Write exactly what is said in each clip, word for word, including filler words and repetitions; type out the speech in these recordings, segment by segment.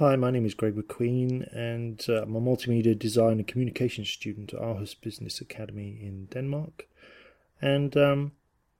Hi, my name is Greg McQueen, and uh, I'm a multimedia design and communication student at Aarhus Business Academy in Denmark. And um,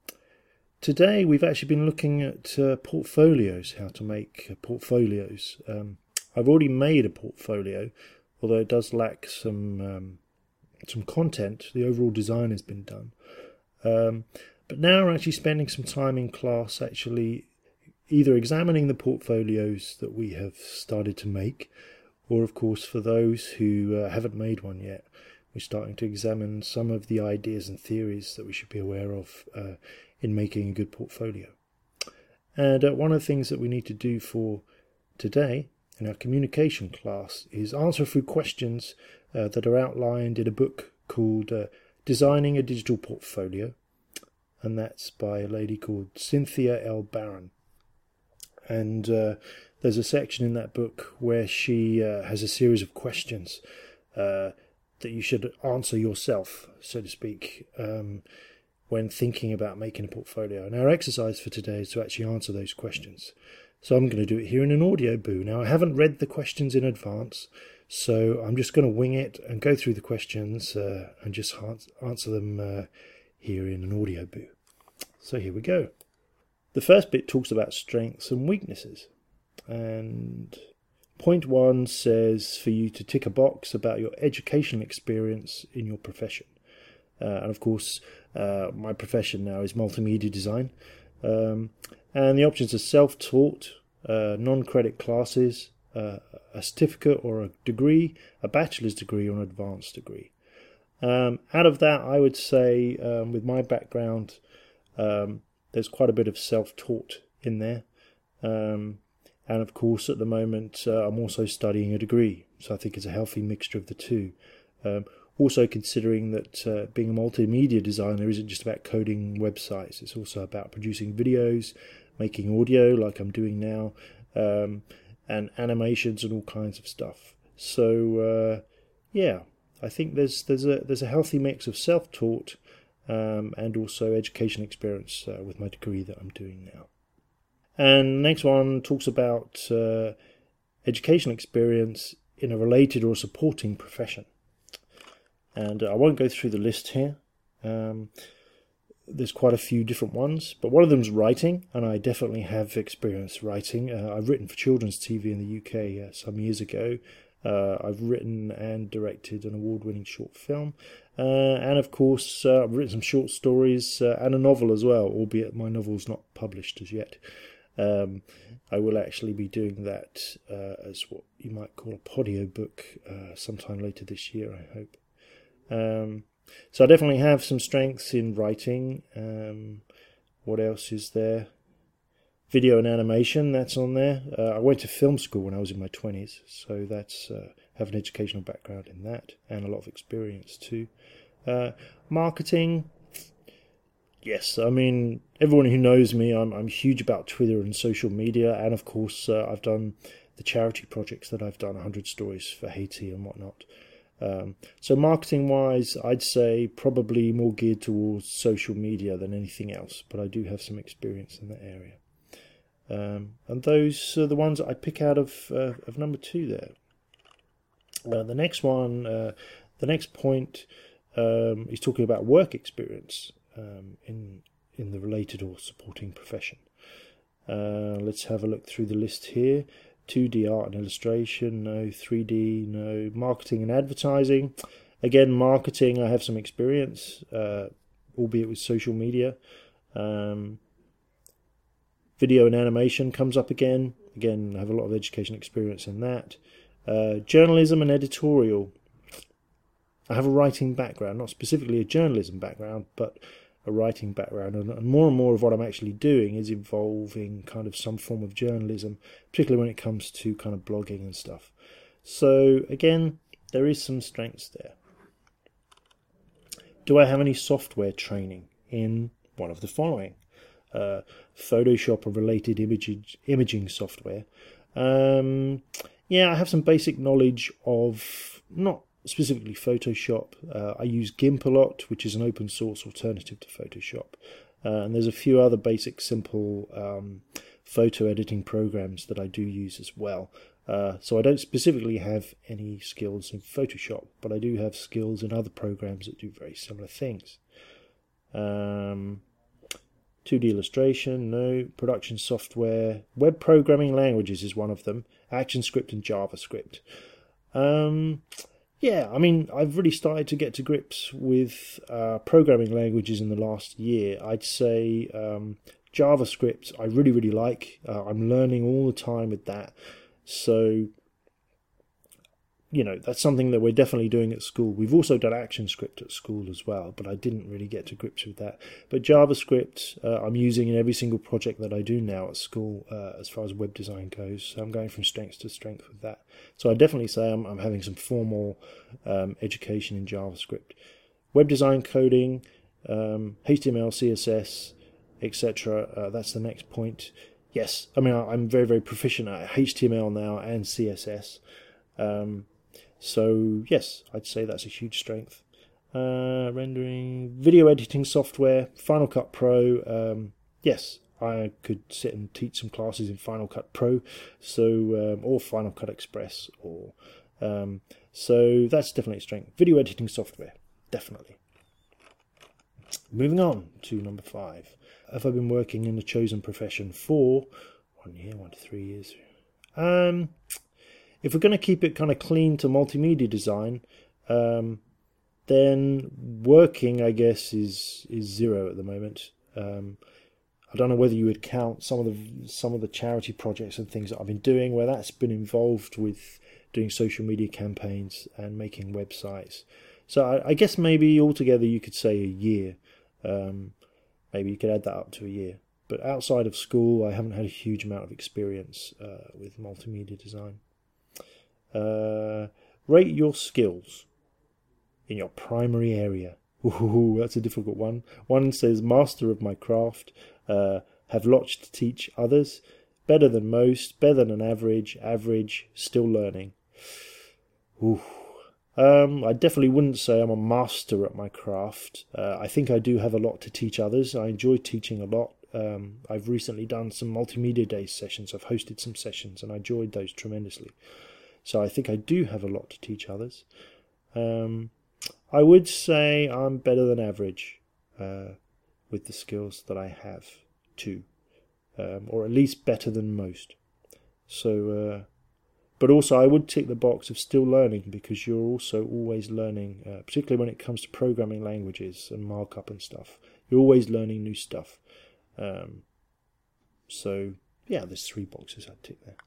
today we've actually been looking at uh, portfolios, how to make uh, portfolios. Um, I've already made a portfolio, although it does lack some um, some content. The overall design has been done. Um, but now we're actually spending some time in class actually either examining the portfolios that we have started to make, or of course for those who uh, haven't made one yet, we're starting to examine some of the ideas and theories that we should be aware of uh, in making a good portfolio. And uh, one of the things that we need to do for today in our communication class is answer a few questions uh, that are outlined in a book called uh, Designing a Digital Portfolio, and that's by a lady called Cynthia L. Barron. And uh, there's a section in that book where she uh, has a series of questions uh, that you should answer yourself, so to speak, um, when thinking about making a portfolio. And our exercise for today is to actually answer those questions. So I'm going to do it here in an audio boo. Now, I haven't read the questions in advance, so I'm just going to wing it and go through the questions uh, and just answer them uh, here in an audio boo. So here we go. The first bit talks about strengths and weaknesses, and point one says for you to tick a box about your educational experience in your profession. Uh, and of course, uh, my profession now is multimedia design, um, and the options are self-taught, uh, non-credit classes, uh, a certificate or a degree, a bachelor's degree or an advanced degree. Um, out of that, I would say, um, with my background, um, there's quite a bit of self-taught in there. Um, and of course, at the moment, uh, I'm also studying a degree. So I think it's a healthy mixture of the two. Um, also considering that uh, being a multimedia designer isn't just about coding websites. It's also about producing videos, making audio like I'm doing now, um, and animations and all kinds of stuff. So, uh, yeah, I think there's there's a there's a healthy mix of self-taught Um, and also education experience uh, with my degree that I'm doing now. And the next one talks about uh, education experience in a related or supporting profession. And uh, I won't go through the list here. Um, there's quite a few different ones, but one of them is writing, and I definitely have experience writing. Uh, I've written for children's T V in the U K uh, some years ago. Uh, I've written and directed an award-winning short film. Uh, and of course, uh, I've written some short stories uh, and a novel as well, albeit my novel's not published as yet. Um, I will actually be doing that uh, as what you might call a podio book uh, sometime later this year, I hope. Um, so I definitely have some strengths in writing. Um, what else is there? Video and animation, that's on there. Uh, I went to film school when I was in my twenties, so that's uh, have an educational background in that and a lot of experience too. Uh, marketing, yes, I mean, everyone who knows me, I'm I'm huge about Twitter and social media, and of course uh, I've done the charity projects that I've done, one hundred Stories for Haiti and whatnot. Um, so marketing-wise, I'd say probably more geared towards social media than anything else, but I do have some experience in that area. Um, and those are the ones that I pick out of uh, of number two there. Uh, the next one, uh, the next point, um, is talking about work experience um, in in the related or supporting profession. Uh, let's have a look through the list here. two D art and illustration, no. three D, no. Marketing and advertising. Again, marketing, I have some experience, uh, albeit with social media. Um, Video and animation comes up again. Again, I have a lot of education experience in that. Uh, journalism and editorial. I have a writing background, not specifically a journalism background, but a writing background. And more and more of what I'm actually doing is involving kind of some form of journalism, particularly when it comes to kind of blogging and stuff. So again, there is some strengths there. Do I have any software training in one of the following? Uh, Photoshop or related imaging imaging software. Um, yeah, I have some basic knowledge of, not specifically Photoshop. Uh, I use GIMP a lot, which is an open source alternative to Photoshop. Uh, and there's a few other basic simple um, photo editing programs that I do use as well. Uh, so I don't specifically have any skills in Photoshop, but I do have skills in other programs that do very similar things. Um, two D illustration, no. Production software, web programming languages is one of them. ActionScript and JavaScript. Um, yeah, I mean, I've really started to get to grips with uh, programming languages in the last year. I'd say um, JavaScript I really, really like. Uh, I'm learning all the time with that. So, you know, that's something that we're definitely doing at school. We've also done ActionScript at school as well, but I didn't really get to grips with that. But JavaScript uh, I'm using in every single project that I do now at school uh, as far as web design goes. So I'm going from strength to strength with that. So I definitely say I'm, I'm having some formal um, education in JavaScript. Web design coding, um, H T M L, C S S, et cetera. Uh, that's the next point. Yes, I mean, I'm very, very proficient at H T M L now and C S S. Um, so, yes, I'd say that's a huge strength. Uh, rendering, video editing software, Final Cut Pro. Um, yes, I could sit and teach some classes in Final Cut Pro, so um, or Final Cut Express. or um, So that's definitely a strength. Video editing software, definitely. Moving on to number five. Have I been working in the chosen profession for one year, one to three years? Um, if we're going to keep it kind of clean to multimedia design, um, then working, I guess, is is zero at the moment. Um, I don't know whether you would count some of the some of the charity projects and things that I've been doing where that's been involved with doing social media campaigns and making websites. So I, I guess maybe altogether you could say a year. Um, Maybe you could add that up to a year. But outside of school, I haven't had a huge amount of experience uh, with multimedia design. Uh, rate your skills in your primary area. Ooh, that's a difficult one. One says, master of my craft, uh, have lots to teach others, better than most, better than average, average, still learning. Ooh. Um, I definitely wouldn't say I'm a master at my craft. Uh, I think I do have a lot to teach others. I enjoy teaching a lot. Um, I've recently done some multimedia days sessions. I've hosted some sessions and I enjoyed those tremendously. So I think I do have a lot to teach others. Um, I would say I'm better than average uh, with the skills that I have too, um, or at least better than most. So. Uh, But also I would tick the box of still learning because you're also always learning, uh, particularly when it comes to programming languages and markup and stuff. You're always learning new stuff. Um, so, yeah, there's three boxes I'd tick there.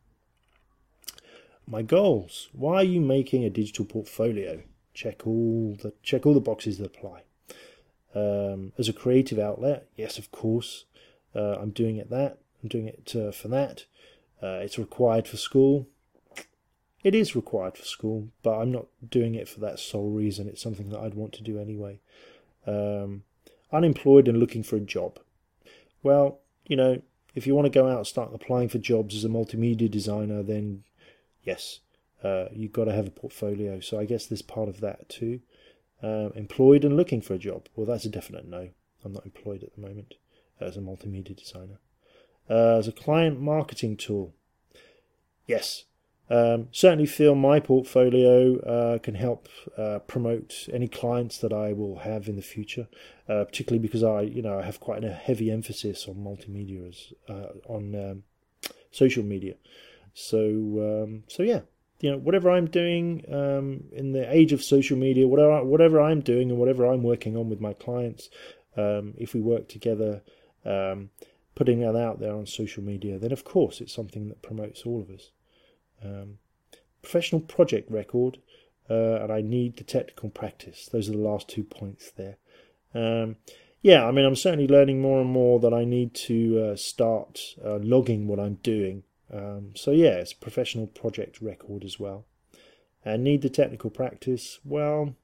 My goals. Why are you making a digital portfolio? Check all the check all the boxes that apply. Um, as a creative outlet, yes, of course. Uh, I'm doing it that. I'm doing it uh, for that. Uh, it's required for school. It is required for school, but I'm not doing it for that sole reason. It's something that I'd want to do anyway. Um, unemployed and looking for a job. Well, you know, if you want to go out and start applying for jobs as a multimedia designer, then yes, uh, you've got to have a portfolio. So I guess there's part of that too. Uh, employed and looking for a job. Well, that's a definite no. I'm not employed at the moment as a multimedia designer. Uh, as a client marketing tool. Yes. Um, certainly feel my portfolio uh, can help uh, promote any clients that I will have in the future, uh, particularly because I, you know, I have quite a heavy emphasis on multimedia, as, uh, on um, social media. So, um, so yeah, you know, whatever I'm doing um, in the age of social media, whatever whatever I'm doing and whatever I'm working on with my clients, um, if we work together, um, putting that out there on social media, then of course it's something that promotes all of us. Um, professional project record, uh, and I need the technical practice. Those are the last two points there. Um, yeah, I mean, I'm certainly learning more and more that I need to uh, start uh, logging what I'm doing. Um, so yeah, it's a professional project record as well. And need the technical practice. Well,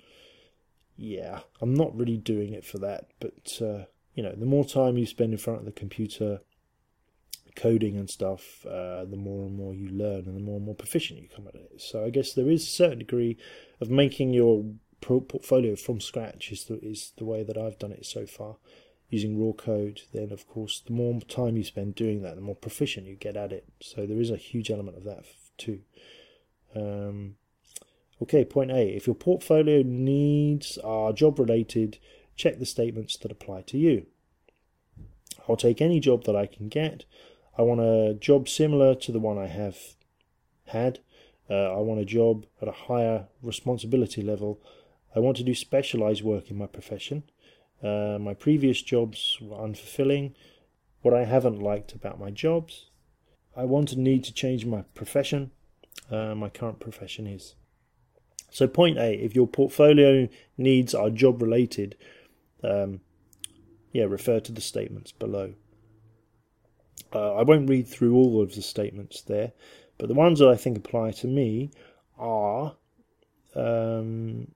yeah, I'm not really doing it for that. But, uh, you know, the more time you spend in front of the computer coding and stuff, uh, the more and more you learn and the more and more proficient you come at it. So I guess there is a certain degree of making your portfolio from scratch is the, is the way that I've done it so far, using raw code. Then of course the more time you spend doing that, the more proficient you get at it. So there is a huge element of that too. Um, okay, point A. If your portfolio needs are job-related, check the statements that apply to you. I'll take any job that I can get. I want a job similar to the one I have had. Uh, I want a job at a higher responsibility level. I want to do specialised work in my profession. Uh, my previous jobs were unfulfilling. What I haven't liked about my jobs. I want and need to change my profession. Uh, my current profession is. So point A, if your portfolio needs are job related, um, yeah, refer to the statements below. Uh, I won't read through all of the statements there, but the ones that I think apply to me are, um,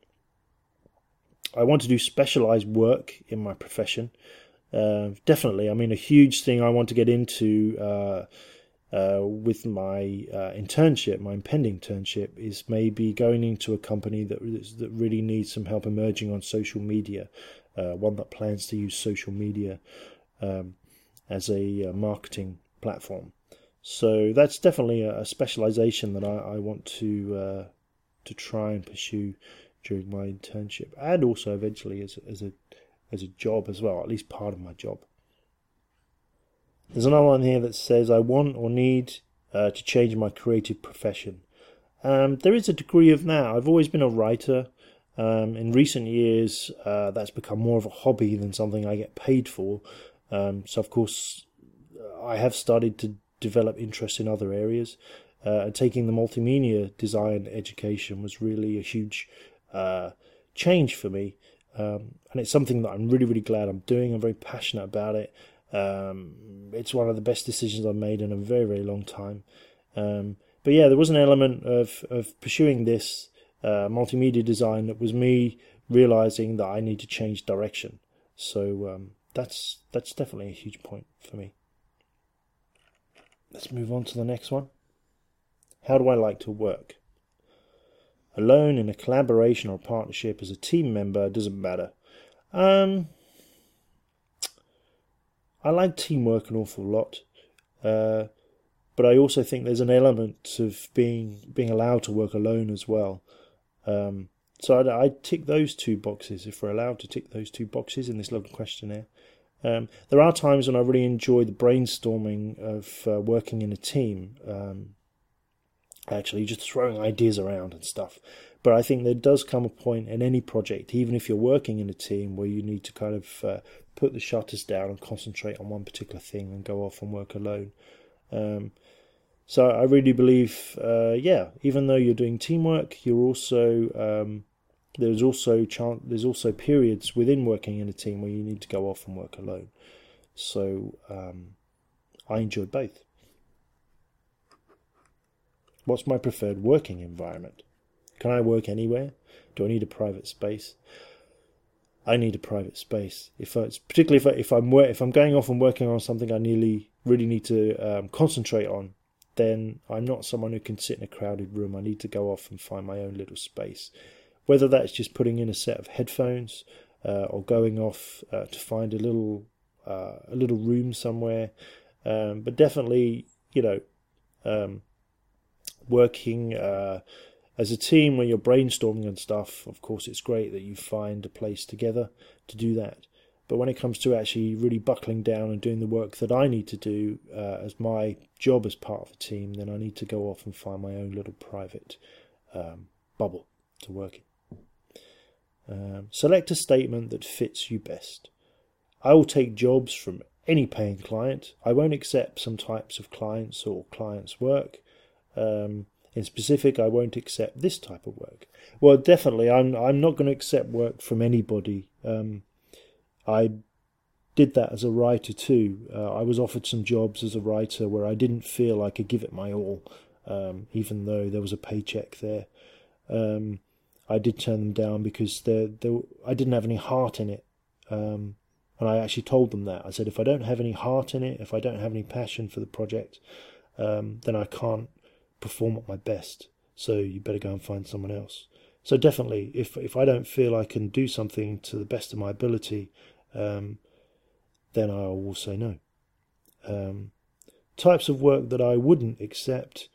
I want to do specialised work in my profession. Uh, definitely, I mean, a huge thing I want to get into uh, uh, with my uh, internship, my impending internship, is maybe going into a company that that really needs some help emerging on social media, uh, one that plans to use social media um, as a uh, marketing platform. So that's definitely a, a specialisation that I, I want to uh, to try and pursue during my internship, and also eventually as as a as a job as well, at least part of my job. There's another one here that says I want or need uh, to change my creative profession. Um, there is a degree of that. I've always been a writer. Um, in recent years, uh, that's become more of a hobby than something I get paid for. Um, so, of course, I have started to develop interest in other areas. Uh, and taking the multimedia design education was really a huge uh, change for me. Um, and it's something that I'm really, really glad I'm doing. I'm very passionate about it. Um, it's one of the best decisions I've made in a very, very long time. Um, but yeah, there was an element of, of pursuing this uh, multimedia design that was me realizing that I need to change direction. So um, that's that's definitely a huge point for me. Let's move on to the next one. How do I like to work? Alone, in a collaboration or a partnership, as a team member, doesn't matter. Um, I like teamwork an awful lot, uh, but I also think there's an element of being being allowed to work alone as well. Um, so I, I tick those two boxes if we're allowed to tick those two boxes in this little questionnaire. Um, there are times when I really enjoy the brainstorming of uh, working in a team. Um, actually just throwing ideas around and stuff. But I think there does come a point in any project, even if you're working in a team, where you need to kind of uh, put the shutters down and concentrate on one particular thing and go off and work alone. Um, so I really believe, uh, yeah, even though you're doing teamwork, you're also um, there's also chance, there's also periods within working in a team where you need to go off and work alone. So um, I enjoy both. What's my preferred working environment? Can I work anywhere? Do I need a private space? I need a private space. If I, particularly if I, if I'm if I'm going off and working on something I nearly really need to um, concentrate on, then I'm not someone who can sit in a crowded room. I need to go off and find my own little space. Whether that's just putting in a set of headphones uh, or going off uh, to find a little uh, a little room somewhere, um, but definitely, you know. Um, working uh, as a team when you're brainstorming and stuff, of course it's great that you find a place together to do that. But when it comes to actually really buckling down and doing the work that I need to do uh, as my job as part of a team, then I need to go off and find my own little private um, bubble to work in. Um, select a statement that fits you best. I will take jobs from any paying client. I won't accept some types of clients or clients' work. Um, in specific, I won't accept this type of work. Well, definitely, I'm I'm not going to accept work from anybody. Um, I did that as a writer too. Uh, I was offered some jobs as a writer where I didn't feel I could give it my all, um, even though there was a paycheck there. Um, I did turn them down because there, there, I didn't have any heart in it. Um, and I actually told them that. I said, if I don't have any heart in it, if I don't have any passion for the project, um, then I can't perform at my best, so you better go and find someone else. So definitely, if if I don't feel I can do something to the best of my ability, um, then I will say no. Um, types of work that I wouldn't accept,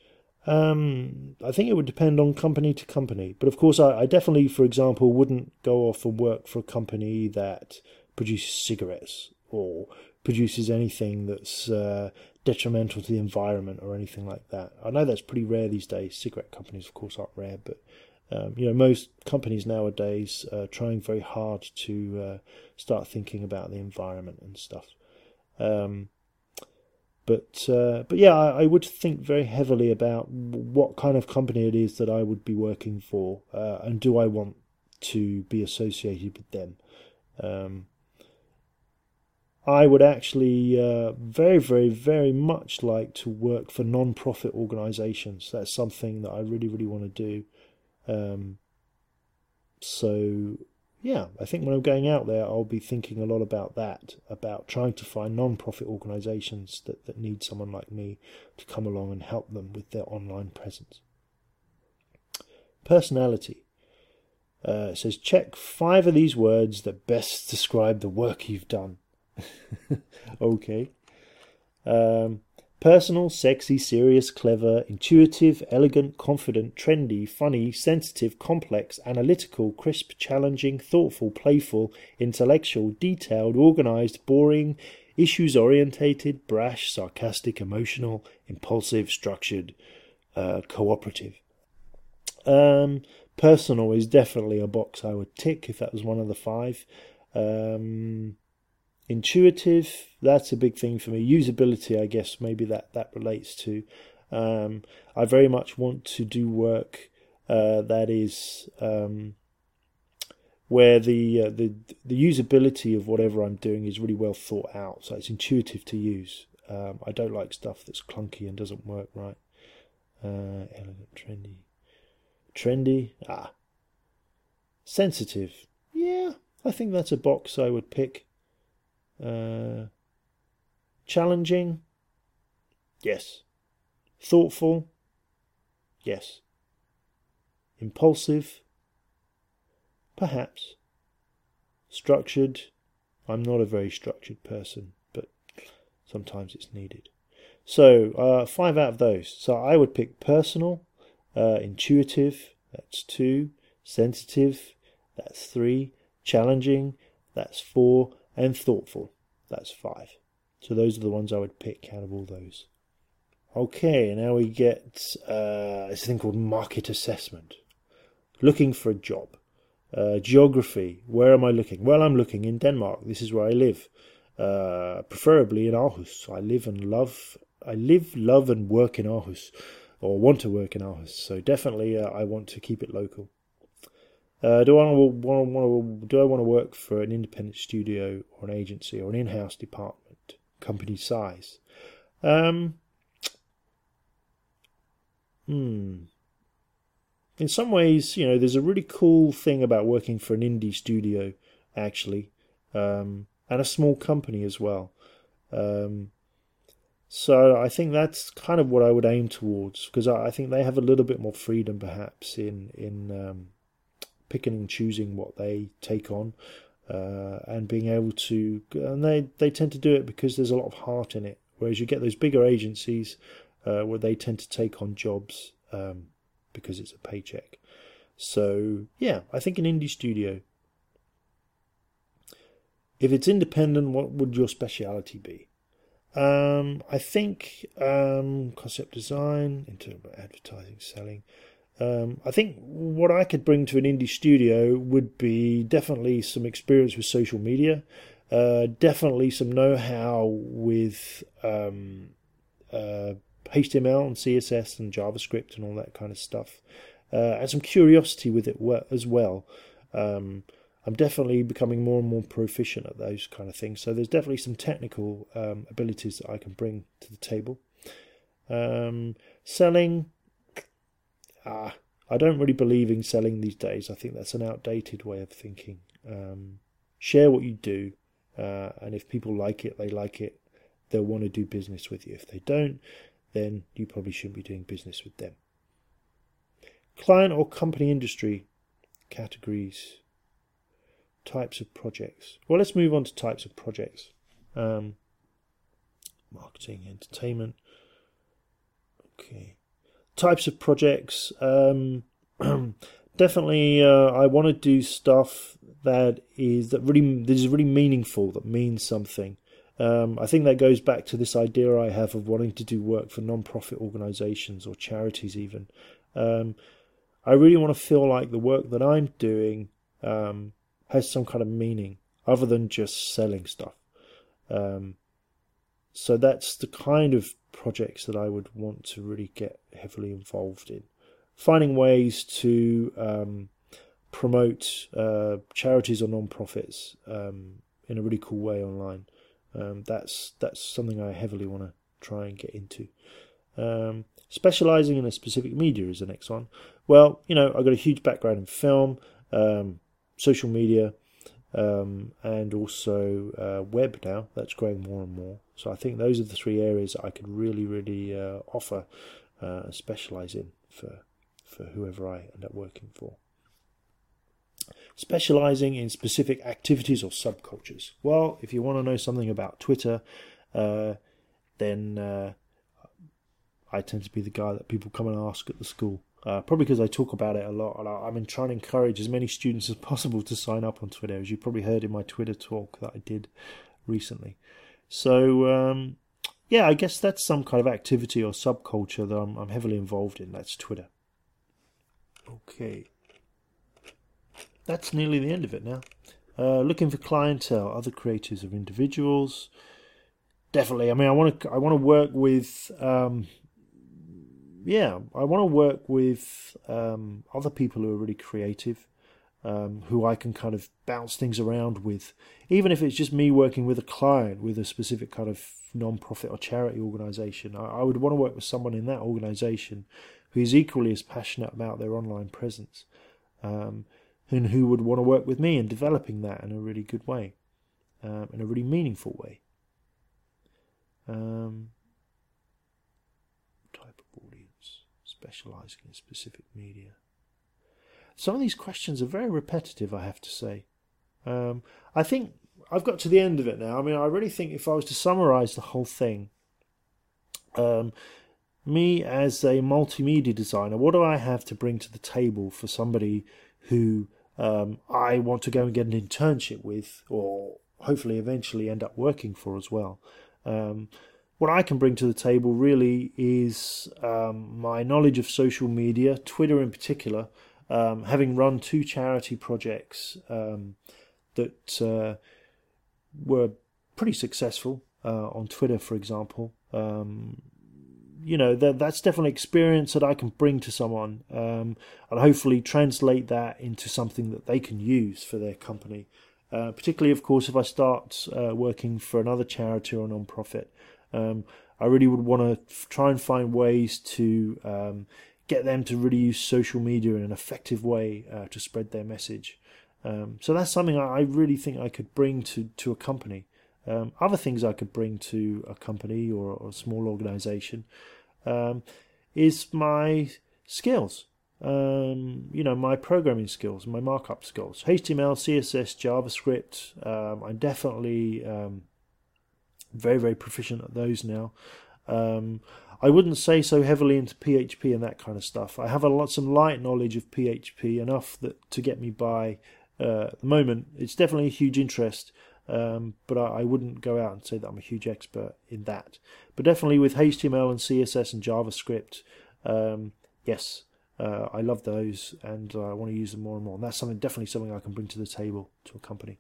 Um, I think it would depend on company to company. But of course, I, I definitely, for example, wouldn't go off and work for a company that produces cigarettes or produces anything that's uh, detrimental to the environment or anything like that. I know that's pretty rare these days. Cigarette companies, of course, aren't rare, but um, you know, most companies nowadays are trying very hard to uh, start thinking about the environment and stuff. Um, but uh, but yeah, I, I would think very heavily about what kind of company it is that I would be working for, uh, and do I want to be associated with them. Um, I would actually uh, very, very, very much like to work for non-profit organisations. That's something that I really, really want to do. Um, so, yeah, I think when I'm going out there, I'll be thinking a lot about that, about trying to find non-profit organisations that, that need someone like me to come along and help them with their online presence. Personality. Uh, it says, check five of these words that best describe the work you've done. Okay. Um, personal, sexy, serious, clever, intuitive, elegant, confident, trendy, funny, sensitive, complex, analytical, crisp, challenging, thoughtful, playful, intellectual, detailed, organised, boring, issues-orientated, brash, sarcastic, emotional, impulsive, structured, uh, cooperative. Um, personal is definitely a box I would tick if that was one of the five. Um... Intuitive, that's a big thing for me. Usability, I guess, maybe that, that relates to. Um, I very much want to do work uh, that is um, where the, uh, the the usability of whatever I'm doing is really well thought out, so it's intuitive to use. Um, I don't like stuff that's clunky and doesn't work right. Uh, elegant, trendy. Trendy, ah. Sensitive, yeah, I think that's a box I would pick. Uh, challenging, yes. Thoughtful, yes. Impulsive, perhaps. Structured, I'm not a very structured person, but sometimes it's needed. So, uh, five out of those. So I would pick personal, uh, intuitive, that's two. Sensitive, that's three. Challenging, that's four. And thoughtful, that's five. So those are the ones I would pick out of all those. Okay, now we get uh, this thing called market assessment. Looking for a job. Uh, geography, where am I looking? Well, I'm looking in Denmark. This is where I live. Uh, preferably in Aarhus. I live and love, I live, love and work in Aarhus. Or want to work in Aarhus. So definitely uh, I want to keep it local. Uh, do I want to, want to, do I want to work for an independent studio or an agency or an in-house department? Company size. Um, hmm. In some ways, you know, there's a really cool thing about working for an indie studio, actually, um, and a small company as well. Um, so I think that's kind of what I would aim towards, because I, I think they have a little bit more freedom, perhaps, in in um, picking and choosing what they take on, uh, and being able to, and they, they tend to do it because there's a lot of heart in it, whereas you get those bigger agencies uh, where they tend to take on jobs um, because it's a paycheck. So yeah, I think an indie studio. If it's independent, what would your speciality be? Um, I think um, concept design, into advertising, selling. Um, I think what I could bring to an indie studio would be definitely some experience with social media, uh, definitely some know-how with um, uh, H T M L and C S S and JavaScript and all that kind of stuff, uh, and some curiosity with it as well. Um, I'm definitely becoming more and more proficient at those kind of things, so there's definitely some technical um, abilities that I can bring to the table. Um, selling... Ah, I don't really believe in selling these days. I think that's an outdated way of thinking. Um, share what you do, uh, and if people like it, they like it. They'll want to do business with you. If they don't, then you probably shouldn't be doing business with them. Client or company industry categories, types of projects. Well, let's move on to types of projects. Um, marketing, entertainment. Okay. types of projects. Um, definitely, uh, I want to do stuff that is that really that is really meaningful, that means something. Um, I think that goes back to this idea I have of wanting to do work for non-profit organisations or charities even. Um, I really want to feel like the work that I'm doing um, has some kind of meaning other than just selling stuff. Um, so that's the kind of projects that I would want to really get heavily involved in. Finding ways to um, promote uh, charities or non-profits um, in a really cool way online. Um, that's that's something I heavily want to try and get into. Um, specialising in a specific media is the next one. Well, you know, I've got a huge background in film, um, social media, um, and also uh, web now. That's growing more and more. So I think those are the three areas that I could really, really uh, offer uh, and specialise in for for whoever I end up working for. Specialising in specific activities or subcultures. Well, if you want to know something about Twitter, uh, then uh, I tend to be the guy that people come and ask at the school. Uh, probably because I talk about it a lot, and I, I've been trying to encourage as many students as possible to sign up on Twitter, as you probably heard in my Twitter talk that I did recently. So, um, yeah, I guess that's some kind of activity or subculture that I'm, I'm heavily involved in. That's Twitter. Okay. That's nearly the end of it now. Uh, looking for clientele, other creators or individuals. Definitely. I mean, I want to. I want to work with. Um, yeah, I want to work with um, other people who are really creative, um, who I can kind of bounce things around with. Even if it's just me working with a client with a specific kind of non-profit or charity organisation, I, I would want to work with someone in that organisation who is equally as passionate about their online presence. Um, and who would want to work with me in developing that in a really good way, um, in a really meaningful way. Um, type of audience, specialising in specific media. Some of these questions are very repetitive, I have to say. Um, I think I've got to the end of it now. I mean, I really think if I was to summarise the whole thing, um, me as a multimedia designer, what do I have to bring to the table for somebody who um, I want to go and get an internship with, or hopefully eventually end up working for as well? Um, what I can bring to the table really is um, my knowledge of social media, Twitter in particular, um, having run two charity projects um, that uh, were pretty successful uh, on Twitter, for example. Um, You know, that that's definitely experience that I can bring to someone, um, and hopefully translate that into something that they can use for their company. Uh, particularly, of course, if I start uh, working for another charity or non-profit, um, I really would want to f- try and find ways to um, get them to really use social media in an effective way uh, to spread their message. Um, so that's something I, I really think I could bring to, to a company. Um, other things I could bring to a company or, or a small organisation um, is my skills, um, you know, my programming skills, my markup skills, H T M L, C S S, JavaScript. Um, I'm definitely um, very, very proficient at those now. Um, I wouldn't say so heavily into P H P and that kind of stuff. I have a lot, some light knowledge of P H P, enough that to get me by uh, at the moment. It's definitely a huge interest. Um, but I, I wouldn't go out and say that I'm a huge expert in that. But definitely with H T M L and C S S and JavaScript, um, yes, uh, I love those, and uh, I want to use them more and more. And that's something, definitely something I can bring to the table to a company.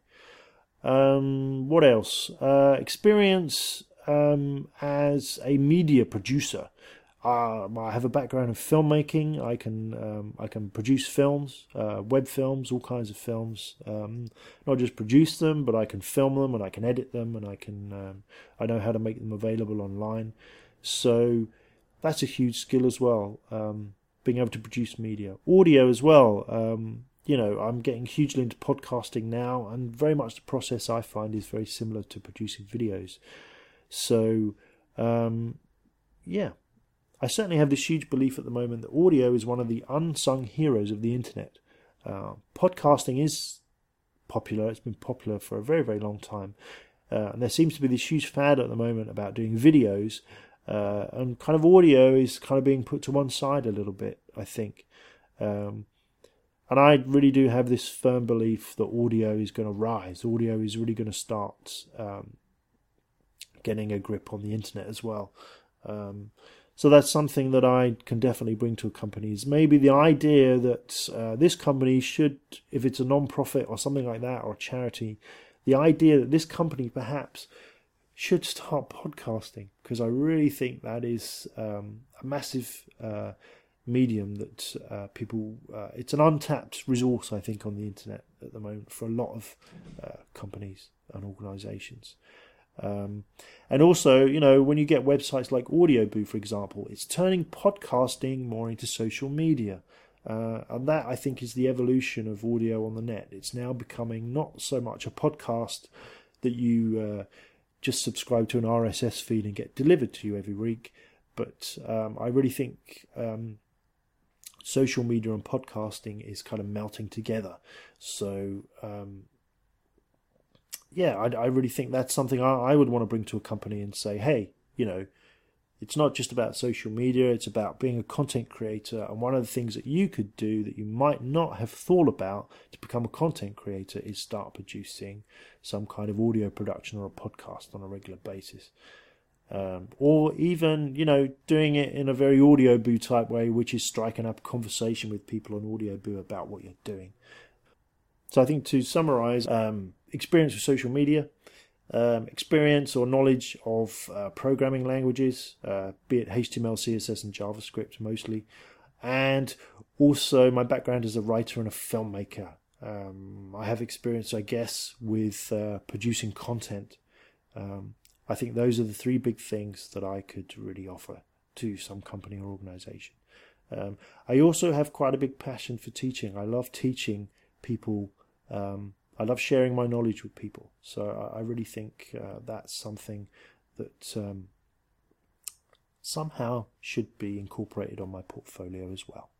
Um, what else? Uh, experience um, as a media producer. Uh, I have a background in filmmaking. I can um, I can produce films, uh, web films, all kinds of films. Um, not just produce them, but I can film them and I can edit them, and I can um, I know how to make them available online. So that's a huge skill as well. Um, being able to produce media, audio as well. Um, you know, I'm getting hugely into podcasting now, and very much the process I find is very similar to producing videos. So um, yeah. I certainly have this huge belief at the moment that audio is one of the unsung heroes of the internet. Uh, podcasting is popular. It's been popular for a very, very long time. Uh, and there seems to be this huge fad at the moment about doing videos. Uh, and kind of audio is kind of being put to one side a little bit, I think. Um, and I really do have this firm belief that audio is going to rise. Audio is really going to start um, getting a grip on the internet as well. Um, so that's something that I can definitely bring to a company, is maybe the idea that uh, this company should, if it's a non-profit or something like that, or a charity, the idea that this company perhaps should start podcasting, because I really think that is um, a massive uh, medium that uh, people, uh, it's an untapped resource, I think, on the internet at the moment for a lot of uh, companies and organizations. Um, and also, you know, when you get websites like Audioboo, for example, it's turning podcasting more into social media. Uh, and that, I think, is the evolution of audio on the net. It's now becoming not so much a podcast that you uh, just subscribe to an R S S feed and get delivered to you every week. But um, I really think um, social media and podcasting is kind of melting together. So, um, yeah, I, I really think that's something I, I would want to bring to a company and say, hey, you know, it's not just about social media, it's about being a content creator. And one of the things that you could do that you might not have thought about to become a content creator is start producing some kind of audio production or a podcast on a regular basis. Um, or even, you know, doing it in a very Audioboo type way, which is striking up a conversation with people on Audioboo about what you're doing. So I think to summarize, um, experience with social media, Um, experience or knowledge of uh, programming languages, uh, be it H T M L, C S S and JavaScript mostly, and also my background as a writer and a filmmaker. Um, I have experience, I guess, with uh, producing content. Um, I think those are the three big things that I could really offer to some company or organization. Um, I also have quite a big passion for teaching. I love teaching people. Um, I love sharing my knowledge with people. So I really think uh, that's something that um, somehow should be incorporated on my portfolio as well.